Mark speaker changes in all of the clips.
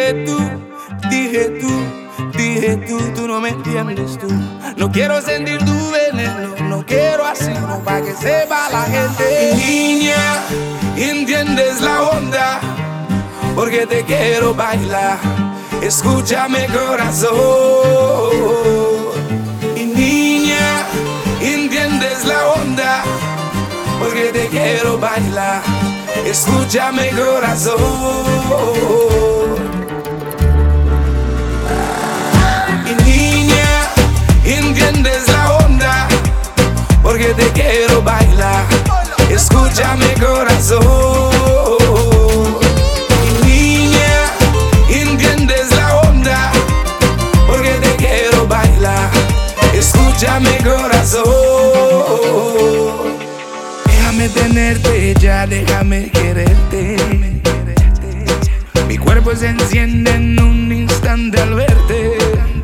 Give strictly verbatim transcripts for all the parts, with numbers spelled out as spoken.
Speaker 1: dije tú, dije tú, dije tú, tú no me entiendes tú. No quiero sentir tu veneno, no quiero hacerlo pa' que sepa la gente. Niña, entiendes la onda, porque te quiero bailar. Escúchame corazón. Y niña, entiendes la onda, porque te quiero bailar. Escúchame corazón. Y niña, entiendes la onda, porque te quiero bailar. Escúchame corazón. Y niña, entiendes la onda, porque te quiero bailar. Escúchame corazón. Déjame tenerte ya, déjame quererte. Mi cuerpo se enciende en un instante al verte.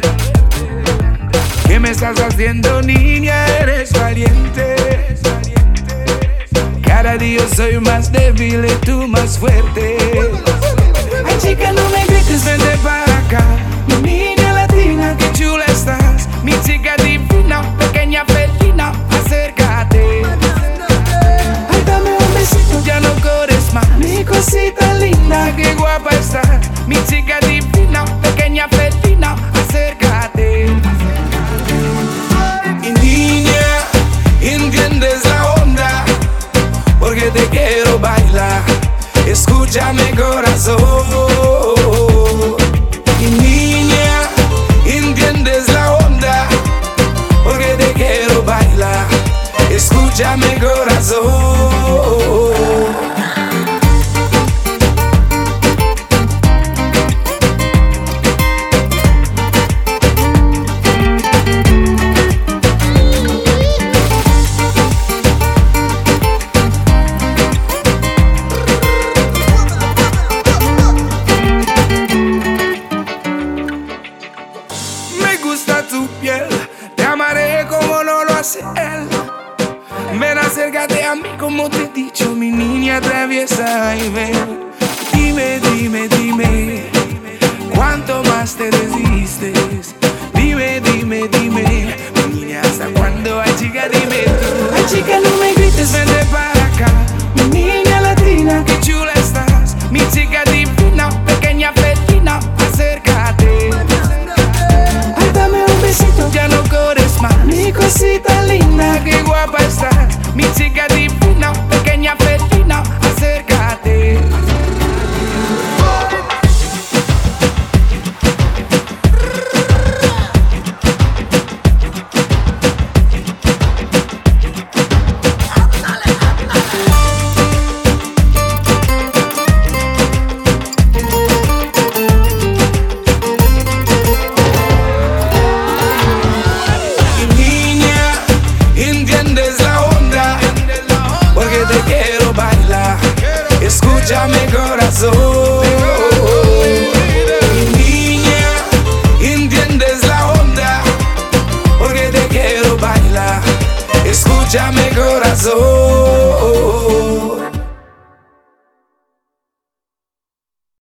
Speaker 1: ¿Qué me estás haciendo, niña? Eres valiente. Cada día yo soy más débil y tú más fuerte. Ay, chica, no me grites, vente para acá. Mi niña latina, qué chula estás. Mi chica divina, pequeña felina, acércate. Ay, dame un besito, ya no corres más. Mi cosita linda, qué guapa estás. Mi chica divina, pequeña felina, acércate. Y niña, entiendes la onda, porque te quiero bailar. Escúchame corazón. Y niña, entiendes la onda, porque te quiero bailar. Escúchame corazón. Te amaré como no lo hace él. Ven, acércate a mí como te he dicho, mi niña traviesa. Y ven, dime, dime, dime, ¿cuánto más te resistes? Dime, dime, dime, mi niña, ¿hasta cuándo? Ay, chica, dime tú. Ay, chica, no me grites, vente para acá. Mi niña latina, qué chula estás. Mi chica divina, pequeña felina, acércate. Ay, dame un besito, ya no corres más. Mi cosita linda, qué guapa estás. Mi chica divina.